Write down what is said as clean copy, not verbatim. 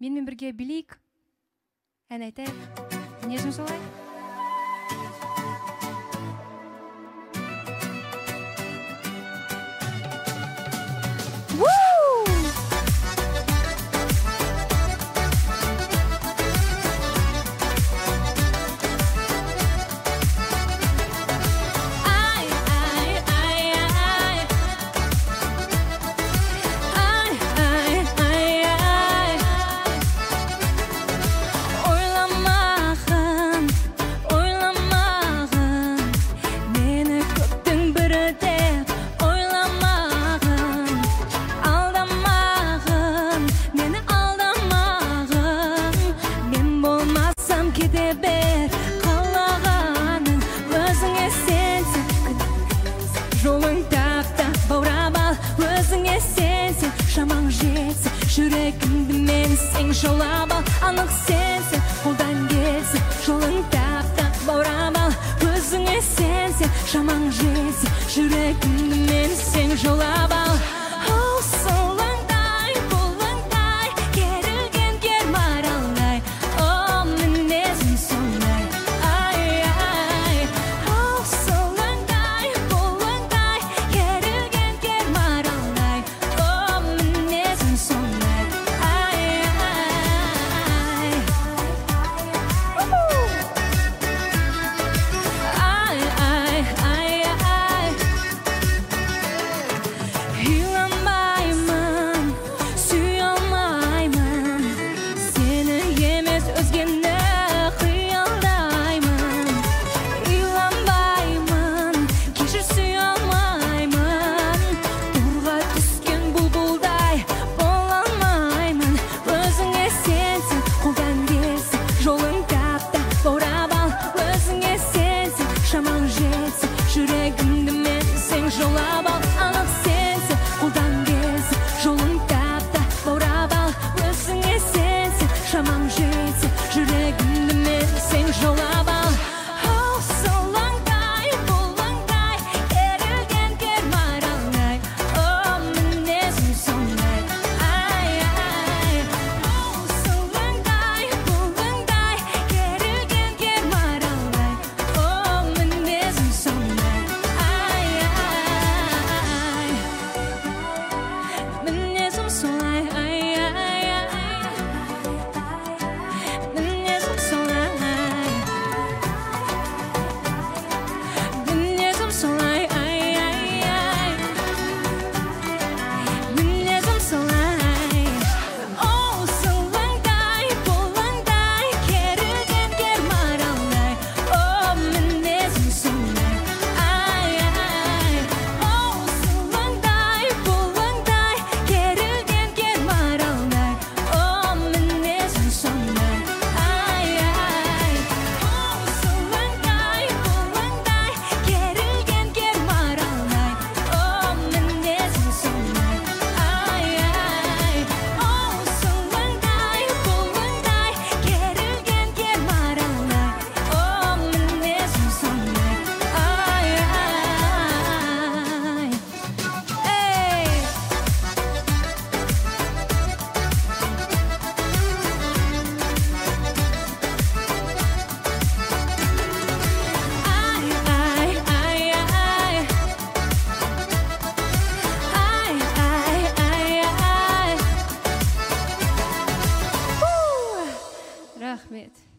Менімен бірге білейік. Ән айтайық. Мінезім солай. Жолың тапта баурап ал, өзіңе сенсен, шамаң жетсе, жүрегіңді мен сен жолап ал, анық сенсен, қолдан келсе, жолың тапта баурап ал, өзіңе сенсен, шамаң жетсе, жүрегіңді мен сен жолап ал. Жүрегімді мен сен жолап ал, анық сенсен, қолдан келсе, жолың тапта баурап ал, өзіңе сенсен, шамаң жетсе, жүрегімді мен сен жолап ал. Солаңдай, болаңдай, керілген кер маралдай, мінезім сондай, солаңдай, болаңдай, керілген кер маралдай, мінезім сондай. Рахмет.